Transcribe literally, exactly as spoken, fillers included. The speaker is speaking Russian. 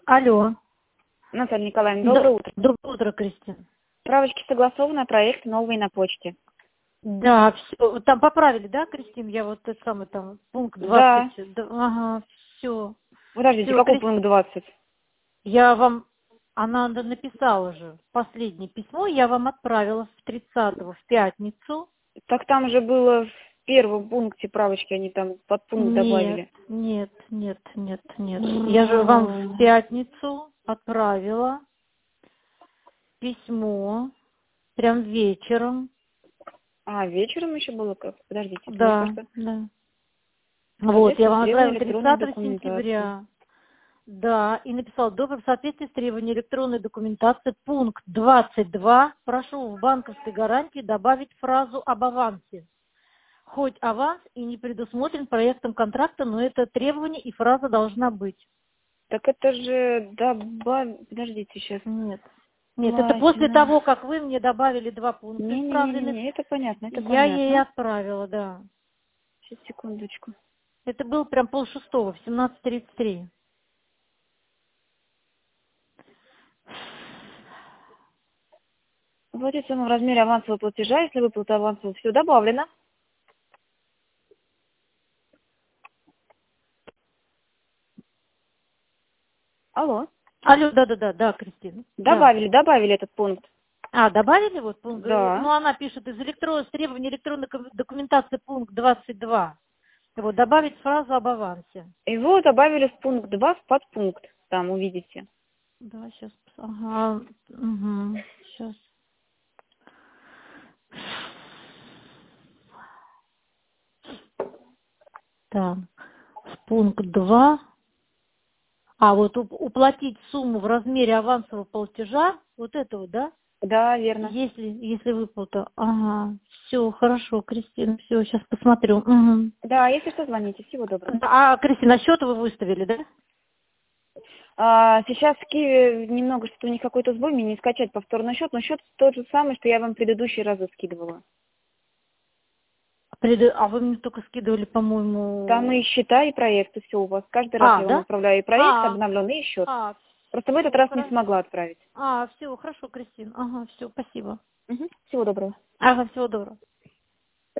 Алло. Наталья Николаевна, доброе Да, утро. доброе утро, Кристина. Справочки согласованы, проект новый на почте. Да, все. Там поправили, да, Кристин? Я вот тот самый там пункт Да. двадцать. Да, ага, все. Подождите, Все, какой Кристина, пункт двадцать? я вам, она н- написала же последнее письмо, я вам отправила с тридцатого в пятницу. Так там же было в первом пункте правочки, они там под пункт Нет, добавили. нет, нет, нет, нет. Я же вам в пятницу отправила письмо, прям вечером. А, вечером еще было как? Подождите, это мне Да, кажется. да. В Вот, я соответствии с вам требованием отправила электронной тридцатого документации. сентября. Да, и написал, добрый, в соответствии с требованием электронной документации, пункт двадцать два, прошу в банковской гарантии добавить фразу об авансе. Хоть аванс и не предусмотрен проектом контракта, но это требование и фраза должна быть. Так это же добав... Подождите сейчас. Нет. Нет, это после Платина. того, как вы мне добавили два пункта исправленных, Не-не-не-не, это понятно, это я ей понятно. отправила, да. Сейчас, секундочку. Это был прям полшестого, в семнадцать тридцать три. Оплатить сумму в размере авансового платежа, если выплата авансового, все добавлено. Алло. Алло, да-да-да, да, Кристина, да. Добавили, добавили этот пункт. А, добавили вот пункт? э, Да. Ну, она пишет, из электронной, с требований электронной ком- документации пункт двадцать два. Вот, добавить фразу об авансе. Его добавили в пункт два в подпункт. Там увидите. Да, сейчас, ага, угу, сейчас. Так, в пункт два. А, вот уп- уплатить сумму в размере авансового платежа, вот этого, да? Да, верно. Если, если выплата. Ага, все, хорошо, Кристина, все, сейчас посмотрю. Угу. Да, если что, звоните. Всего доброго. А, Кристина, счет вы выставили, да? А, сейчас в Киеве немного что-то у них какой-то сбой, мне не скачать повторный счет, но счет тот же самый, что я вам предыдущие разы скидывала. Пред- А вы мне только скидывали, Там и по-моему... счета, и проекты, все у вас. Каждый раз А, я вам да? отправляю и проект А, обновленный, и счет. а, Просто в этот все, раз не хорошо. смогла отправить. А, все, хорошо, Кристина. Ага, все, спасибо. Угу. Всего доброго. Ага, всего доброго.